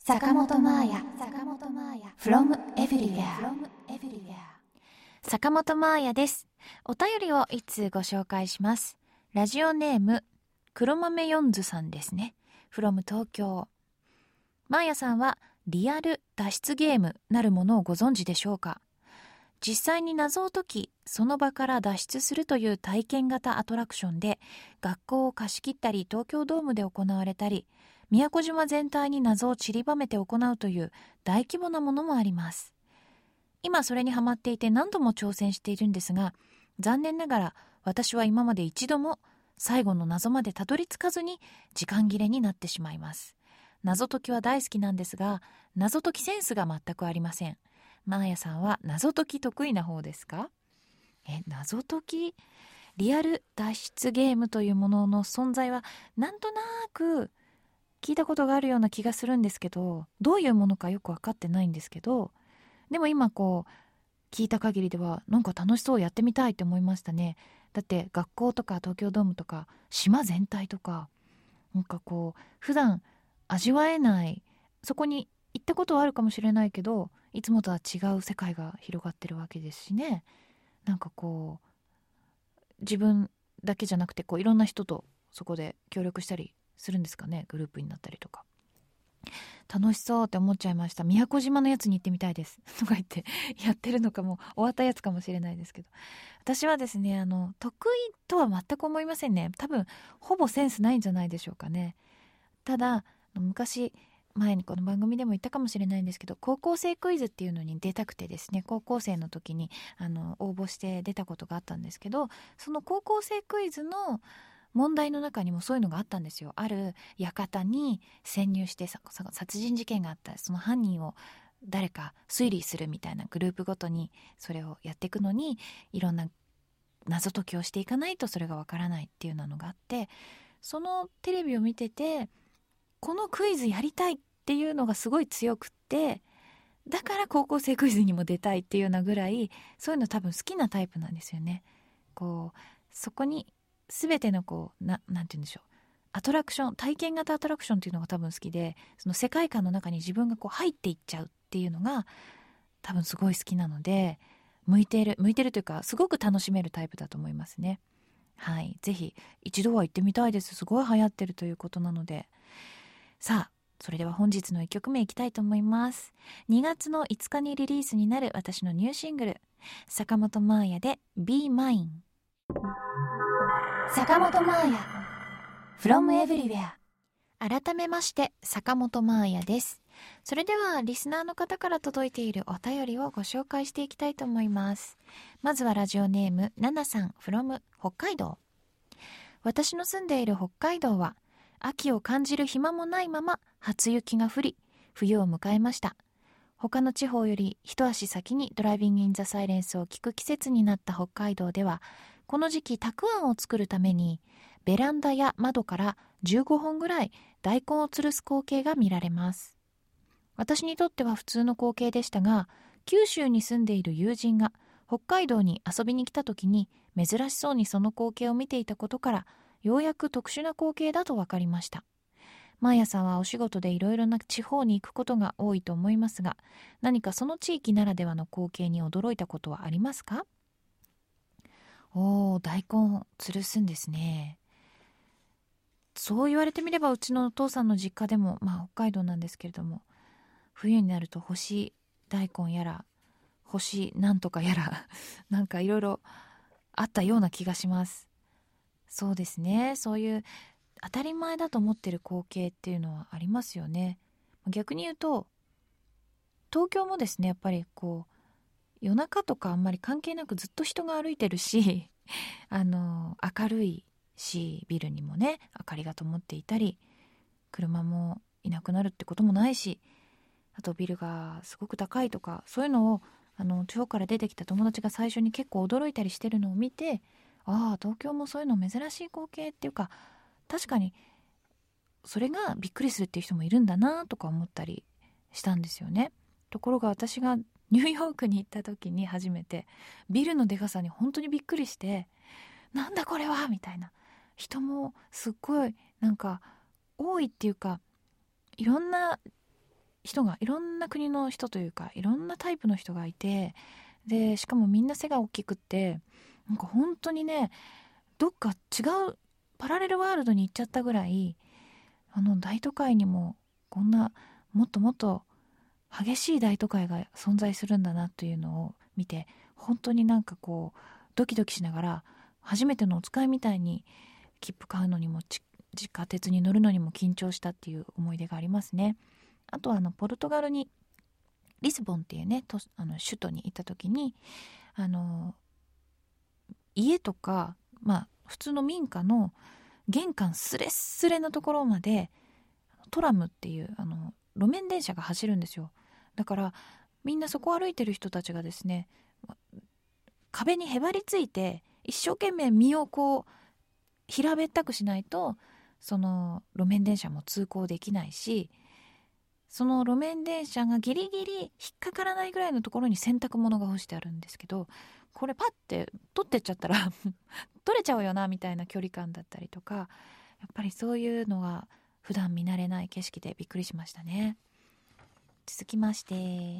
坂本真綾 from everywhere。 坂本真綾です。お便りをいつご紹介します。ラジオネーム黒豆ヨンズさんですね。 from 東京。真綾さんはリアル脱出ゲームなるものをご存知でしょうか。実際に謎を解き、その場から脱出するという体験型アトラクションで、学校を貸し切ったり東京ドームで行われたり、宮古島全体に謎を散りばめて行うという大規模なものもあります。今それにハマっていて何度も挑戦しているんですが、残念ながら私は今まで一度も最後の謎までたどり着かずに時間切れになってしまいます。謎解きは大好きなんですが、謎解きセンスが全くありません。真綾さんは謎解き得意な方ですか？謎解き、リアル脱出ゲームというものの存在はなんとなく聞いたことがあるような気がするんですけど、どういうものかよく分かってないんですけど、でも今聞いた限りではなんか楽しそう、やってみたいって思いましたね。だって学校とか東京ドームとか島全体とか、なんか普段味わえない、そこに行ったことはあるかもしれないけどいつもとは違う世界が広がってるわけですしね。なんか自分だけじゃなくていろんな人とそこで協力したりするんですかね。グループになったりとか、楽しそうって思っちゃいました。宮古島のやつに行ってみたいですとか言ってやってるのかも終わったやつかもしれないですけど、私はですね得意とは全く思いませんね。多分ほぼセンスないんじゃないでしょうかね。ただ昔前にこの番組でも言ったかもしれないんですけど、高校生クイズっていうのに出たくてですね、高校生の時に応募して出たことがあったんですけど、その高校生クイズの問題の中にもそういうのがあったんですよ。ある館に潜入して殺人事件があった、その犯人を誰か推理するみたいな、グループごとにそれをやっていくのにいろんな謎解きをしていかないとそれがわからないっていうのがあって、そのテレビを見ててこのクイズやりたいっていうのがすごい強くって、だから高校生クイズにも出たいっていうようなぐらい、そういうの多分好きなタイプなんですよね。そこに全てのなんて言うんでしょう、アトラクション、体験型アトラクションっていうのが多分好きで、その世界観の中に自分が入っていっちゃうっていうのが多分すごい好きなので、向いてるというかすごく楽しめるタイプだと思いますね。はい、ぜひ一度は行ってみたいです。すごい流行ってるということなので。さあ、それでは本日の1曲目いきたいと思います。2月の5日にリリースになる私のニューシングル、坂本真綾で Be Mine。 坂本真綾 from everywhere。 改めまして坂本真綾です。それではリスナーの方から届いているお便りをご紹介していきたいと思います。まずはラジオネームナナさん from 北海道。私の住んでいる北海道は秋を感じる暇もないまま初雪が降り、冬を迎えました。他の地方より一足先にドライビングインザサイレンスを聞く季節になった北海道では、この時期たくあんを作るためにベランダや窓から15本ぐらい大根を吊るす光景が見られます。私にとっては普通の光景でしたが、九州に住んでいる友人が北海道に遊びに来た時に珍しそうにその光景を見ていたことから、ようやく特殊な光景だと分かりました。真綾さんはお仕事でいろいろな地方に行くことが多いと思いますが、何かその地域ならではの光景に驚いたことはありますか？大根吊るすんですね。そう言われてみればうちのお父さんの実家でも、北海道なんですけれども、冬になると干し大根やら干しなんとかやらなんかいろいろあったような気がします。そうですね、そういう当たり前だと思ってる光景っていうのはありますよね。逆に言うと東京もですね、やっぱり夜中とかあんまり関係なくずっと人が歩いてるし明るいし、ビルにもね明かりが灯っていたり、車もいなくなるってこともないし、あとビルがすごく高いとか、そういうのを地方から出てきた友達が最初に結構驚いたりしてるのを見て、東京もそういうの珍しい光景っていうか、確かにそれがびっくりするっていう人もいるんだなとか思ったりしたんですよね。ところが私がニューヨークに行った時に初めてビルのでかさに本当にびっくりして、なんだこれはみたいな、人もすっごいなんか多いっていうか、いろんな人が、いろんな国の人というかいろんなタイプの人がいて、でしかもみんな背が大きくって、なんか本当にね、どっか違うパラレルワールドに行っちゃったぐらい、大都会にもこんなもっともっと激しい大都会が存在するんだなというのを見て、本当になんかこうドキドキしながら、初めてのお使いみたいに切符買うのにも地下鉄に乗るのにも緊張したっていう思い出がありますね。あとはポルトガルにリスボンっていうね首都に行った時に、家とか、普通の民家の玄関スレッスレのところまでトラムっていう路面電車が走るんですよ。だからみんなそこを歩いてる人たちがですね、壁にへばりついて一生懸命身をこう平べったくしないと、その路面電車も通行できないし、その路面電車がギリギリ引っかからないぐらいのところに洗濯物が干してあるんですけど、これパッて取ってっちゃったら取れちゃうよなみたいな距離感だったりとか、やっぱりそういうのが普段見慣れない景色でびっくりしましたね。続きまして、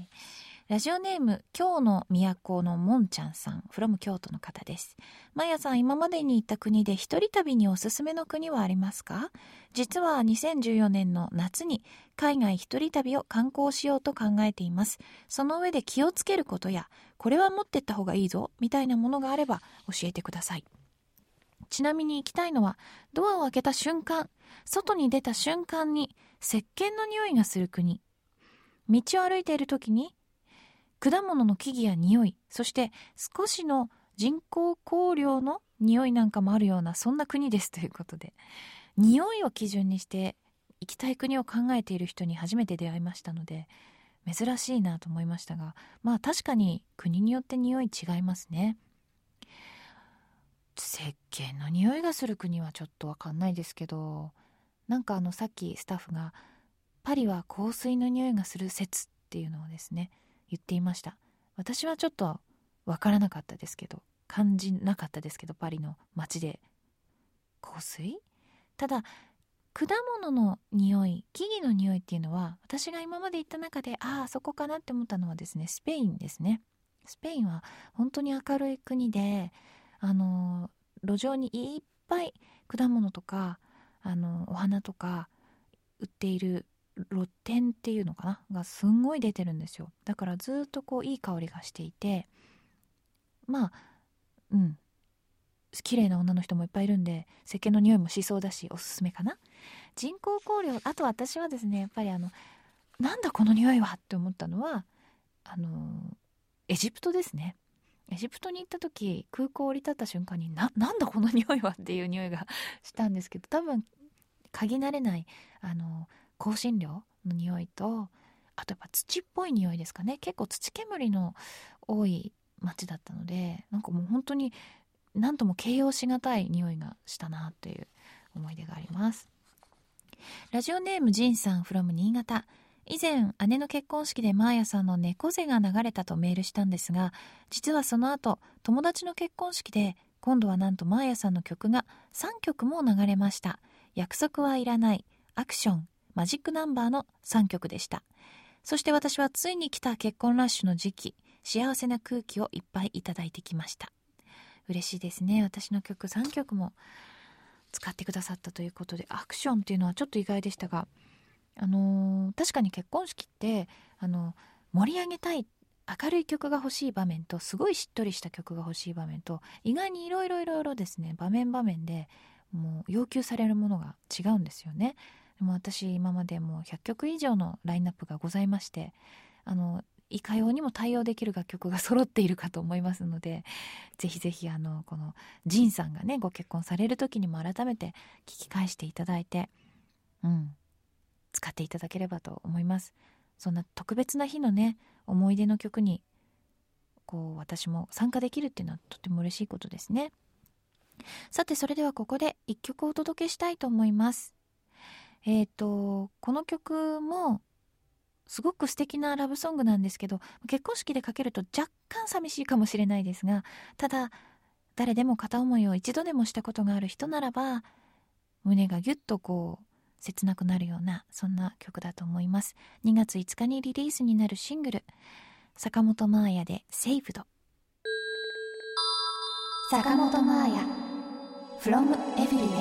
ラジオネーム京の都のもんちゃんさん from 京都の方です。まやさん、今までに行った国で一人旅におすすめの国はありますか？実は2014年の夏に海外一人旅を観光しようと考えています。その上で気をつけることや、これは持ってった方がいいぞみたいなものがあれば教えてください。ちなみに行きたいのは、ドアを開けた瞬間、外に出た瞬間に石鹸の匂いがする国。道を歩いている時に果物の木々や匂い、そして少しの人工香料の匂いなんかもあるような、そんな国ですということで、匂いを基準にして行きたい国を考えている人に初めて出会いましたので、珍しいなと思いましたが、確かに国によって匂い違いますね。石鹸の匂いがする国はちょっとわかんないですけど、なんかさっきスタッフがパリは香水の匂いがする説っていうのをですね言っていました。私はちょっとわからなかったですけど、感じなかったですけど、パリの街で香水、ただ果物の匂い、木々の匂いっていうのは、私が今まで行った中でそこかなって思ったのはですね、スペインですね。スペインは本当に明るい国で、路上にいっぱい果物とかお花とか売っている露店っていうのかながすんごい出てるんですよ。だからずっとこういい香りがしていて、綺麗な女の人もいっぱいいるんで、石鹸の匂いもしそうだし、おすすめかな。人工香料、あと私はですね、やっぱりなんだこの匂いはって思ったのはエジプトですね。エジプトに行った時、空港降り立った瞬間になんだこの匂いはっていう匂いがしたんですけど、多分嗅ぎ慣れない香辛料の匂いと、あとやっぱ土っぽい匂いですかね。結構土煙の多い街だったので、なんかもう本当に何とも形容しがたい匂いがしたなという思い出があります。ラジオネームジンさん from 新潟。以前姉の結婚式でマーヤさんの猫背が流れたとメールしたんですが、実はその後友達の結婚式で今度はなんとマーヤさんの曲が3曲も流れました。約束はいらない、アクション、マジックナンバーの3曲でした。そして私はついに来た結婚ラッシュの時期、幸せな空気をいっぱいいただいてきました。嬉しいですね。私の曲3曲も使ってくださったということで、アクションっていうのはちょっと意外でしたが、確かに結婚式って盛り上げたい明るい曲が欲しい場面と、すごいしっとりした曲が欲しい場面と、意外にいろいろですね、場面でもう要求されるものが違うんですよね。でも私今までもう100曲以上のラインナップがございまして、いかようにも対応できる楽曲が揃っているかと思いますので、ぜひぜひこのジンさんがねご結婚される時にも改めて聞き返していただいて、使っていただければと思います。そんな特別な日のね思い出の曲にこう私も参加できるっていうのはとても嬉しいことですね。さて、それではここで一曲お届けしたいと思います。この曲もすごく素敵なラブソングなんですけど、結婚式でかけると若干寂しいかもしれないですが、ただ誰でも片思いを一度でもしたことがある人ならば、胸がギュッとこう切なくなるようなそんな曲だと思います。2月5日にリリースになるシングル、坂本真綾でセイブド。 坂本真綾 From Everywhere。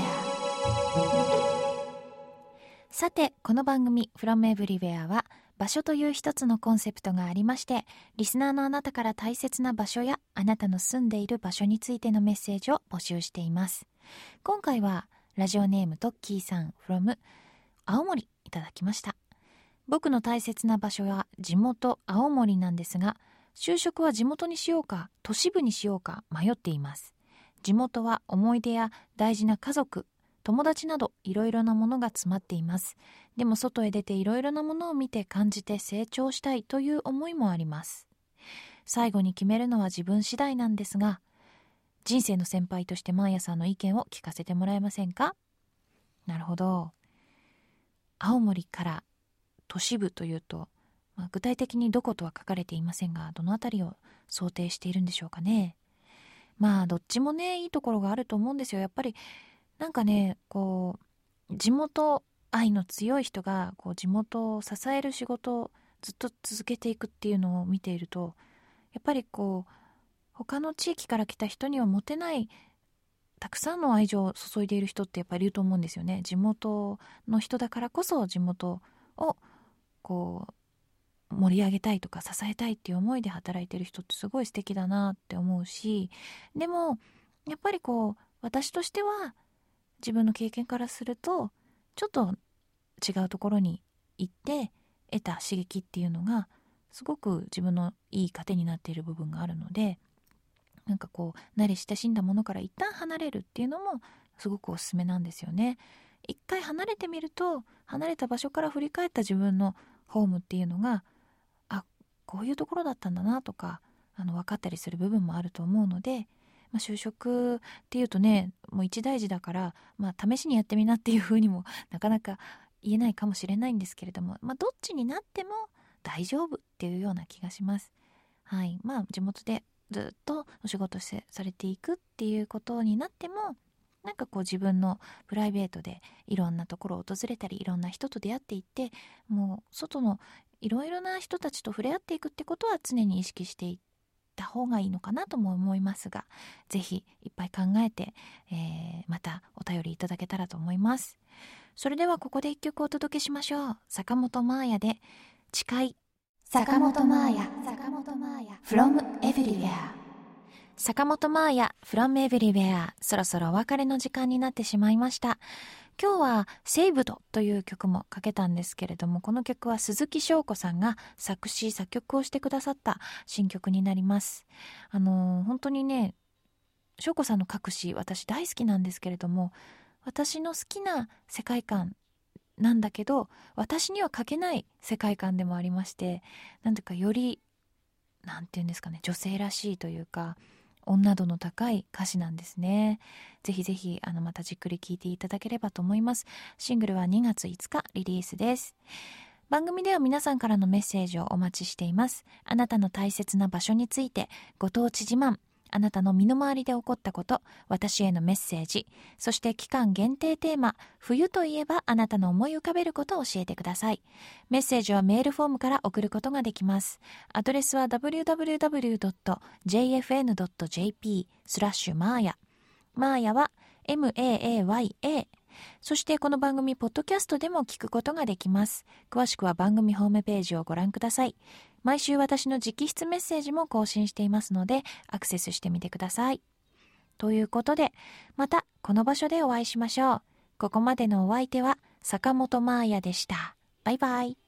さて、この番組 From Everywhere は場所という一つのコンセプトがありまして、リスナーのあなたから大切な場所やあなたの住んでいる場所についてのメッセージを募集しています。今回はラジオネームトッキーさん from 青森いただきました。僕の大切な場所は地元青森なんですが、就職は地元にしようか都市部にしようか迷っています。地元は思い出や大事な家族、友達などいろいろなものが詰まっています。でも外へ出ていろいろなものを見て感じて成長したいという思いもあります。最後に決めるのは自分次第なんですが、人生の先輩としてマーヤさんの意見を聞かせてもらえませんか？なるほど。青森から都市部というと、具体的にどことは書かれていませんが、どのあたりを想定しているんでしょうかね。どっちもね、いいところがあると思うんですよ。やっぱりなんかね、こう地元愛の強い人がこう地元を支える仕事をずっと続けていくっていうのを見ていると、やっぱりこう他の地域から来た人には持てないたくさんの愛情を注いでいる人ってやっぱりいると思うんですよね。地元の人だからこそ地元をこう盛り上げたいとか支えたいっていう思いで働いてる人ってすごい素敵だなって思うし、でもやっぱりこう私としては自分の経験からするとちょっと違うところに行って得た刺激っていうのがすごく自分のいい糧になっている部分があるので、なんかこう慣れ親しんだものから一旦離れるっていうのもすごくおすすめなんですよね。一回離れてみると、離れた場所から振り返った自分のホームっていうのが、こういうところだったんだなとか分かったりする部分もあると思うので、就職っていうとね、もう一大事だから、試しにやってみなっていう風にもなかなか言えないかもしれないんですけれども、どっちになっても大丈夫っていうような気がします。はい。地元でずっとお仕事されていくっていうことになっても、なんかこう自分のプライベートでいろんなところを訪れたり、いろんな人と出会っていって、もう外のいろいろな人たちと触れ合っていくってことは常に意識していった方がいいのかなとも思いますが、ぜひいっぱい考えて、またお便りいただけたらと思います。それではここで一曲お届けしましょう。坂本真綾で誓い。 坂本真綾 From Everywhere。 坂本真綾 From Everywhere。 そろそろお別れの時間になってしまいました。今日はセイブドという曲もかけたんですけれども、この曲は鈴木翔子さんが作詞作曲をしてくださった新曲になります。本当にね、翔子さんの書く詩私大好きなんですけれども、私の好きな世界観なんだけど、私には書けない世界観でもありまして、なんていうかよりなんていうんですかね、女性らしいというか女度の高い歌詞なんですね。ぜひぜひまたじっくり聴いていただければと思います。シングルは2月5日リリースです。番組では皆さんからのメッセージをお待ちしています。あなたの大切な場所について、ご当地自慢、あなたの身の回りで起こったこと、私へのメッセージ、そして期間限定テーマ、冬といえばあなたの思い浮かべることを教えてください。メッセージはメールフォームから送ることができます。アドレスは www.jfn.jp/maaya。マーヤは MAAYA。そしてこの番組ポッドキャストでも聞くことができます。詳しくは番組ホームページをご覧ください。毎週私の直筆メッセージも更新していますのでアクセスしてみてください。ということで、またこの場所でお会いしましょう。ここまでのお相手は坂本真綾でした。バイバイ。